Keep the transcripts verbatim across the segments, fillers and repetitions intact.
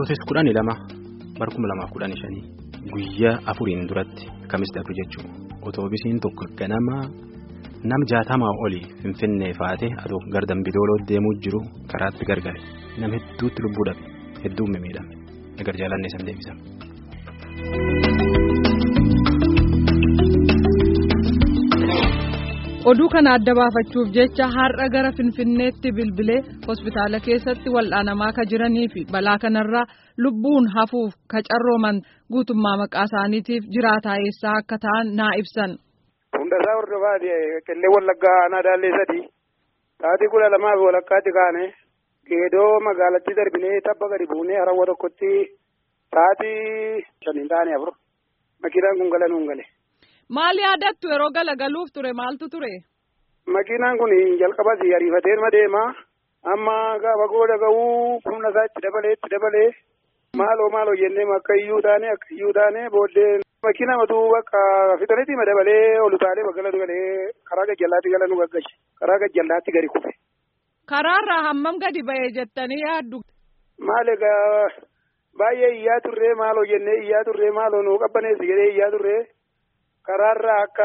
Bitootessa kudhanii lama bara kuma lamaaf kudhanii shanii guyyaa afuriin duratti kamis darbe jechuudha. Otoobisiin tokko ganama nam jaatamaa olii Finfinnee faatee aduu gara Dambidooloo deemuu jiru karaatti gargare. Nam hedduutti lubbuu dhabe, hedduun miidhame. Egar jaalannee san deebisama. Oduu kana adda baafachuuf jecha har'a gara Finfinneetti bilbilee hospitaala keessatti wal'aanamaa ka jiranii fi balaa kanarraa lubbuun hafuuf ka carrooman guutummaa maqaa isaaniitiif jiraataa eessaa akka ta'an naa ibsan. Hundasaa hordofaa qillee wallaggaa aanaa daallee sadii sa'aatii kudha lamaa fi walakkaatti kaane geedoo magaalatti darbinee tabba gadi buunee harawwa tokkotti sa'aatii shaniin taane afur makiinaan kun gala nuun gale. Maal yaadattu yeroo galagaluuf ture maaltu ture? Makiinaan kun jalqabas ariifatee deema amma gaafa gooda ga'uu humna isaa itti dabalee itti dabalee maaloo maaloo jennee akka iyyuu taane akka iyyuu taane booddee makiinaa matuu bakka fixanitti madabalee olutaalee bagala galee karaa gajjallaatti gala nu gaggashe karaa gajjallaatti gadi kufe. Karaarraa hammam gadi ba'ee jettanii yaaddu? Maal egaa baay'ee iyyaa turree maaloo jennee iyyaa turree maaloo nu qabbaneessi jedhee iyyaa turree. Karaarraa akka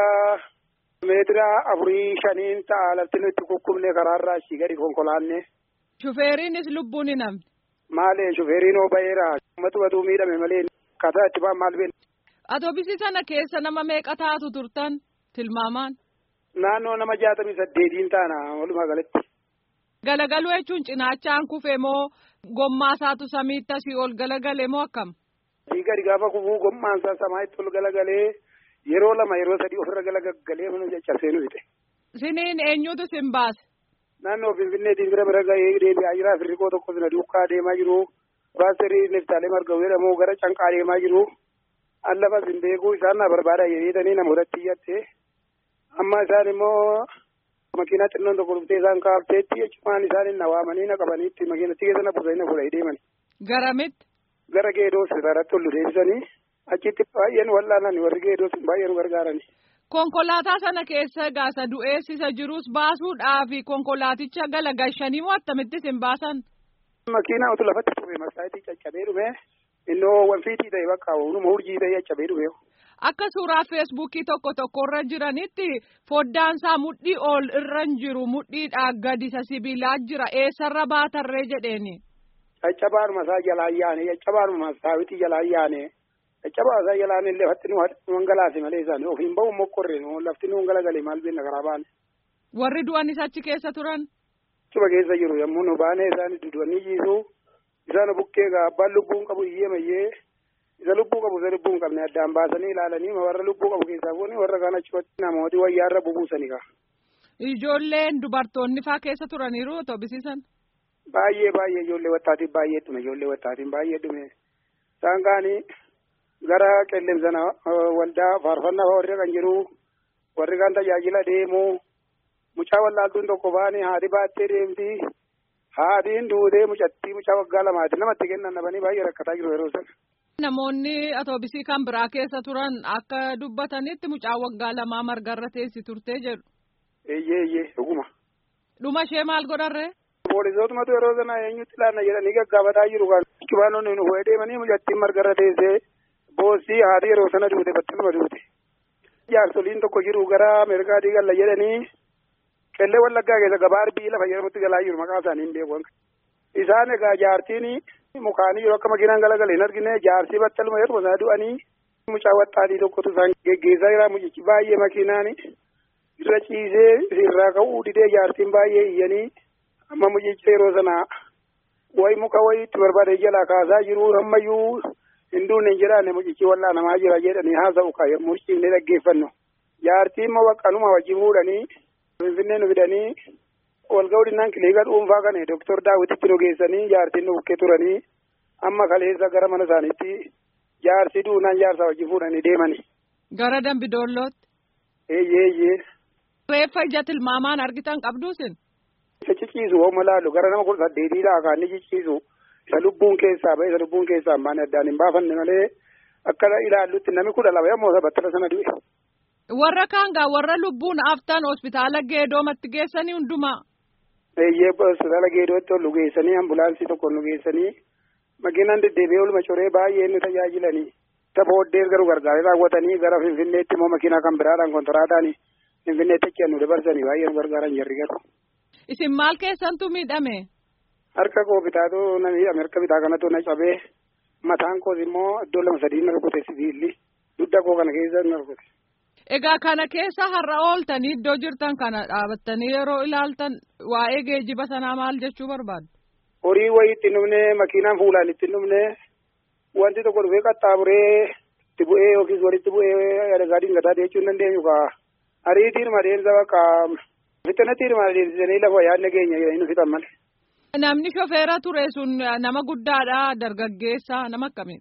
meetira afurii shaniin ta'a lafti nuti kukkubne karaarraa ashii gadi konkolaanne. Shufeeriinis lubbuun hin hafne. Maalee shufeeriin oo ba'eera. Ummatu batuu miidhame malee kataa itti ba'an maal beekna. Atoobisii sana keessa nama meeqa taatu turtan tilmaamaan? Naannoo nama jaatamii saddeetiin taana walumaa galatti. Galagaluu jechuun cinaachaan kufe moo gommaa isaatu samiitti asii ol galagale moo akkam? Asii gadi gaafa kufuu gommaan isaa samaa'itti ol galagalee. Yeroo lama yeroo sadii ofirra galagalee mana caccabsee nu fite. Siniin eenyutu sin baase? Naannoo Finfinneetiin bira bira gahee deebi'aa jira. Afrikoo tokko sina duukaa deemaa jiru. Baasterii Neftaalee Margawuu jedhamu gara Canqaa deemaa jiru. Allafas hin beeku isaan na barbaada jedhanii namootatti iyyatte. Amma isaan immoo makiinaa xinnoon tokko dhuftee isaan kaafteetti jechuun isaan na waamanii na qabaniitti makiinatti keessa na buusanii na fuudhanii deemani. Garamitti? Gara Geedoo sirraatti ol deebisanii. Achitti baay'een wal'aanan warri geedoo sun baay'ee nu gargaarani. Konkolaataa sana keessa gaasa du'eessisa jirus baasuudhaaf konkolaaticha galagashanii moo akkamittis hin baasan? Makiinaa utuu lafatti dhufe masaayitii caccabee dhufe innoo wanfiitii ta'e bakka hunuma hurjii ta'e caccabee dhufe. Akka suuraa feesbuukii tokko tokkorra jiranitti foddaansaa mudhii ol irra jiru mudhiidhaa gadi isa sibiilaa jira eessarra baatarree jedheeni. Caccabaanuma isaa jalaan yaane caccabaanuma masaayitii jalaan yaane. Caccabaa isaa jalaan illee fatti nu hangalaase malee isaanii ofiin bahu mokkorre lafti nu hangalagalee maal beekna karaa baane. Warri du'anis achi keessa turan? Achi keessa jiru yommuu nu baane isaan dudu'anii jiisu isaan bukkee abbaan lubbuun qabu iyyee mayyee isa lubbuu qabu isa lubbuu hin qabne addaan baasanii ilaalanii warra lubbuu qabu keessaa fuuni warra kaan achumatti namooti wayyaarra bubuusanii kaa. Ijoolleen dubartoonni faa keessa turaniiru otoobisiisan? Baay'ee baay'ee ijoollee wattaatiin baay'ee dhume ijoollee wattaatiin baay'ee dhume isaan kaanii. Gara qilleensana waldaa faarfannaa warri kan jiru warri kan tajaajila deemu mucaa wallaaltuun tokko baane haati baattee deemti haadhiin duutee mucattii mucaa waggaa lamaati namatti kennan dhabanii baay'ee rakkataa jiru yeroo sana. Namoonni atoobisii kan biraa keessa turan akka dubbatanitti mucaa waggaa lamaa margarra teessi turtee jedhu. Eeyyee eeyyee dhuguma. Dhuma ishee maal godharree? Poolisootuma yeroo sana eenyutti ilaalla jedhanii gaggaafataa jiru kan cubaanonni nu ho'ee deemanii mucattiin margarra teessee. Boosii haadhi yeroo sana duute battaluma duute. Jaarsoliin tokko jiru gara Ameerikaatii galla jedhanii qellee wallaggaa keessa gabaa arbii lafa jedhamutti galaa jiru maqaa isaanii hin beeku. Isaan egaa jaartiin mukaanii yeroo akka makiinaan galagalee hin argine jaarsii battaluma yeroo isaa du'anii mucaa waxxaatii tokkotu isaan geggeessaa jira mucichi baay'ee makiinaan irra ciisee irraa ka'uu didee jaartiin baay'ee iyyanii amma mucicha yeroo sana wayi muka wayi itti barbaade jalaa kaasaa jiru ammayyuu. Hinduun hin jiraanne mucichi wal'aa namaa jira jedhanii haasa'u kaa yommuu ciifnee dhaggeeffannu. Jaartiin immoo waqqanuma wajjin fuudhanii Finfinnee nu fidanii walga'uu dhinnaan kiliinika dhuunfaa kana Dooktor Daawititti nu geessanii jaartiin nu bukkee turanii amma kaleessa gara mana isaaniitti jaarsi duunaan jaarsaa wajjin fuudhanii deemani. Gara Dambidoollootti? Eeyyee eeyyee. Reeffa ija tilmaamaan argitan qabduusin? Isa ciciisu hooma laalu gara nama kudha saddeetiidha kan inni ciciisu. Isa lubbuun keessaa ba'e isa lubbuun keessaa hin baane addaan hin baafanne malee akka ilaallutti namni kudha lama yommuu battala sana du'e. Warra kaangaa warra lubbuun haftan hospitaala Geedoomatti geessanii hundumaa? Eeyyee hospitaala Geedootti ol nu geessanii ambulaansii tokko nu geessanii makiinaan deddeebi'ee olma coree baay'ee inni tajaajilanii ta booddee garuu gargaaree raawwatanii gara Finfinneetti immoo makiinaa kan biraadhaan kontiraadhaan Finfinneetti achi nu dabarsanii baay'ee nu gargaaran jarri garu. Isin maal keessantu miidhame? Harka koo bitaatu na miidhame harka bitaa kanatu na cabee mataan koos immoo iddoo lama sadii na rukute sibiilli dugda koo kana keessa na rukute. Egaa kana keessa har'a ooltanii iddoo jirtan kana dhaabattanii yeroo ilaaltan waa'ee geejjiba sanaa maal jechuu barbaaddu? Horii wayii itti dhumne makiinaan fuulaan itti dhumne wanti tokko dhufee qaxxaamuree itti bu'ee yookiis walitti bu'ee adagaadhiin gataa jechuu hin dandeenyu kaa ariitiin madeemsa bakka fittanatti madeemsisanii lafa yaadne keenya jedhanii nu fixan malee. Namni shofeera ture sun nama guddaadha dargaggeessa nama akkamii?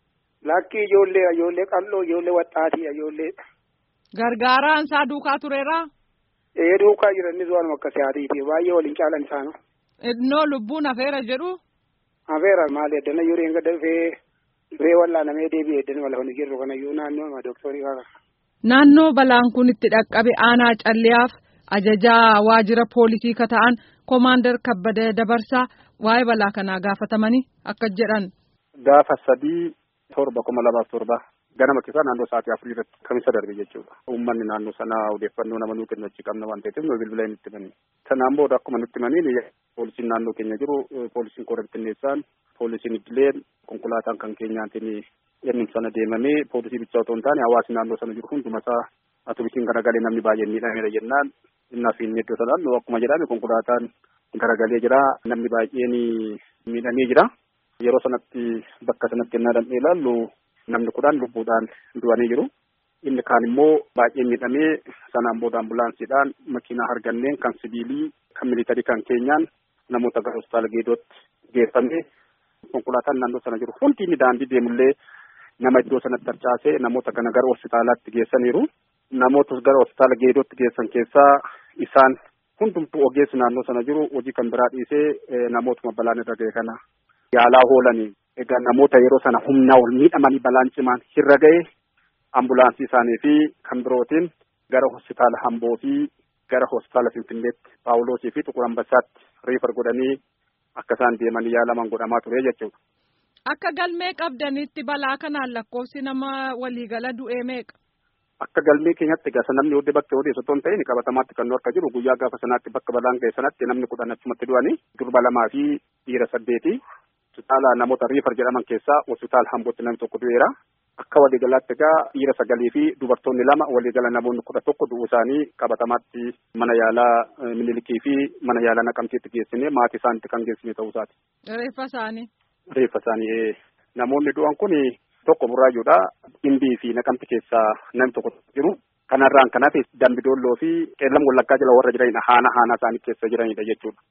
Lakkii ijoollee ijoollee qal'oo ijoollee waxxaatii ijoollee. Gargaaraan isaa duukaa tureeraa? Ee duukaa jiranis waanuma akka siyaatiiti baay'ee waliin caalan isaanu. Innoo lubbuun hafeera jedhu? Hafeera maali addana yoo reenga dafee dafee wallaanamee deebi'ee addana wal hojii jirru kanayyuu naannoo dooktorii kaaka. Naannoo balaan kun itti dhaqqabe aanaa calliyaaf ajajaa waajjira poolisii ka ta'an Koomaandar Kabbada Dabarsaa waa'ee balaa kanaa gaafatamanii akka jedhan. Gaafa sadii torba kuma lamaaf torba ganama keessaa naannoo sa'aatii afurii irratti kamisa darbe jechuudha. Uummanni naannoo sanaa odeeffannoo nama nuu kennu achi qabna waan ta'eef nu bilbila hin itti himanii. Sanaan booda akkuma nutti himanii poolisiin naannoo keenya jiru poolisiin koora bittinneessaan poolisiin idileen konkolaataan kan keenyaatiin inni sana deemamee poolisii bichaa otoo hin taane hawaasni naannoo sana jiru hundumasaa atubitiin garagalee namni baay'een miidhameera jennaan innaa fi inni iddoo sanaan akkuma jedhame konkolaataan garagalee jira namni baay'een miidhamee jira. Yeroo sanatti bakka sanatti ennaa dandhee ilaallu namni kudhan lubbuudhaan du'anii jiru. Inni kaan immoo baay'ee miidhamee sanaan booda ambulaansiidhaan makiinaa arganneen kan sibiilii kan militarii kan keenyaan namoota gara hospitaala Geedootti geeffamee konkolaataan naannoo sana jiru hundi inni daandii deemullee nama iddoo sanatti harcaasee namoota kana gara hospitaalaatti geessaniiru. Namoota gara hospitaala Geedootti geessan keessaa isaan hundumtuu ogeessi naannoo sana jiru hojii kan biraa dhiisee namootuma balaan irra ga'e kana yaalaa oolanii. Egaa namoota yeroo sana humnaa ol miidhamanii balaan cimaan irra ga'e ambulaansii isaanii fi kan birootiin gara hospitaala Hamboo fi gara hospitaala Finfinneetti Paawuloosii fi Xuqur Ambassaatti riifar godhanii akka isaan deemanii yaalaman godhamaa ture jechuudha. Akka galmee qabdanitti balaa kanaan lakkoofsi nama waliigala du'ee meeqa? Akka galmee keenyatti gasa namni hodhe bakka hodhe osoo hin ta'in qabatamaatti kan nu harka jiru guyyaa gaafa sanaatti bakka balaan ga'e sanatti namni kudhan achumatti du'anii durba lamaa fi dhiira saddeeti. Hospitaala namoota riifar jedhaman keessaa hospitaala Hambootti namni tokko du'eera. Akka waliigalaatti egaa dhiira sagalii fi dubartoonni lama waliigala namoonni kudha tokko du'uu isaanii qabatamaatti mana yaalaa Minilikii fi mana yaalaa Naqamteetti geessine maatii isaaniitti kan geessine ta'uu isaati. Reeffa isaanii. Reeffa isaanii namoonni du'an kun tokko burraayyuudha. Gimbii fi Naqamti keessaa namni tokko jiru. Kanarraan kanaaf Dambidoolloo fi Qeellam Wallaggaa jala warra jiranidha. Haana haana isaanii keessa jiranidha jechuudha.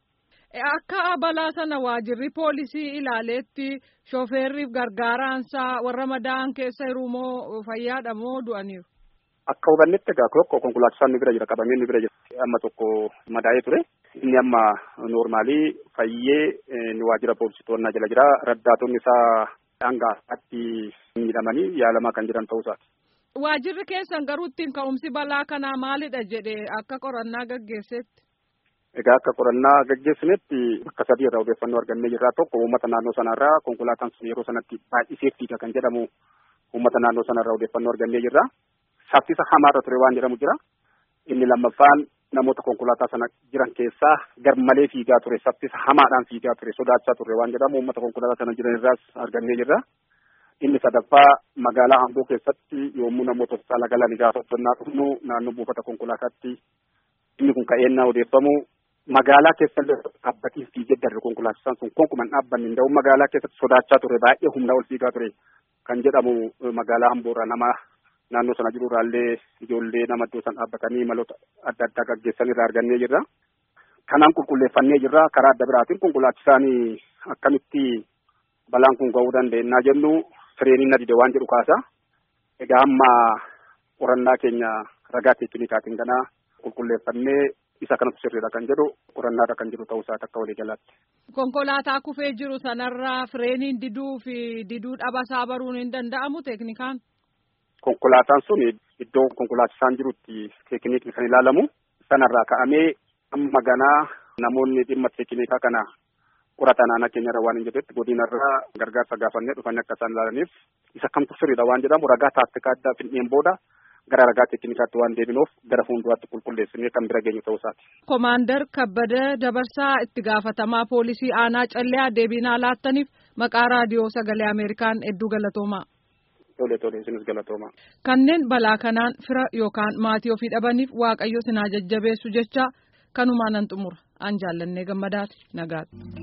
Akka balaa sana waajirri poolisii ilaaleetti shooferriif gargaaraansaa warra madaa'an keessa hirumoo fayyaadha moo du'aniiru? Akka hubannetti egaa tokko konkolaachisaan nu bira jira qabamee nu bira jira amma tokko madaa'ee ture inni amma noormaalii fayyee ni waajjira poolisii to'annaa jala jira raddaatonni isaa hanga atti miidhamanii yaalamaa kan jiran ta'uu isaati. Waajirri keessan garuu ittiin ka'umsi balaa kanaa maalidha jedhee akka qorannaa gaggeessetti? Egaa akka qorannaa gaggeessinetti bakka sadii irraa odeeffannoo argannee jirraa tokko uummata naannoo sanarraa konkolaataan sun yeroo sanatti baay'isee fiiga kan jedhamu uummata naannoo sanarraa odeeffannoo argannee jirra. Saffisa hamaarra ture waan jedhamu jira. Inni lammaffaan namoota konkolaataa sana jiran keessaa garmalee fiigaa ture saffisa hamaadhaan fiigaa ture sodaachaa ture waan jedhamu uummata konkolaataa sana jiran irraas argannee jirra. Inni sadaffaa magaalaa Amboo keessatti yommuu namoota hospitaala galan gaafa uffannaa dhufnu naannoo buufata konkolaataatti inni kun ka'eennaa odeeffamu magaalaa keessatti dhaabbatiin fiigee darbe konkolaachisaan sun konkuman dhaabbanni hin ta'u magaalaa keessatti sodaachaa ture baay'ee humna ol fiigaa ture kan jedhamu magaalaa Amboorraa nama naannoo sana jiru irraallee ijoollee nama iddoo san dhaabbatanii maloota adda addaa gaggeessan irraa argannee jirra. Kanaan qulqulleeffannee jirra karaa adda biraatiin konkolaachisaan akkamitti balaan kun ga'uu danda'ennaa jennu fireeniin na dide waan jedhu kaasa. Egaa amma qorannaa keenya ragaa teeknikaatiin ganaa qulqulleeffannee isa kanatu sirriidha kan jedhu qorannaadha kan jiru ta'uu isaati akka waliigalaatti. Konkolaataa kufee jiru sanarraa fireeniin diduu fi diduu dhabasaa baruun hin danda'amu teeknikaan? Konkolaataan sun iddoo konkolaachisaan jirutti teeknikni kan ilaalamu sanarraa ka'amee amma ganaa namoonni dhimma teeknikaa kana qorata naannoo keenyarra waan hin jedhetti godinarraa gargaarsa gaafannee dhufanii akka isaan ilaalaniif isa kamtu sirriidha waan jedhamu ragaa taaktikaa addaa finneen booda gara ragaa teeknikaatti waan deebinuuf gara fuulduraatti qulqulleessinee kan bira geenyu ta'uu isaati. Koomaandar Kabbada Dabarsaa itti gaafatamaa poolisii aanaa Callee deebii nuuf laattaniif maqaa raadiyoo sagalee Ameerikaan hedduu galatoomaa. Tole tole isinis galatoomaa. Kanneen balaa kanaan fira yookaan maatii ofii dhabaniif Waaqayyo isin haa jajjabeessu jecha kanumaan nan xumura. An jaallannee gammadaati nagaatti.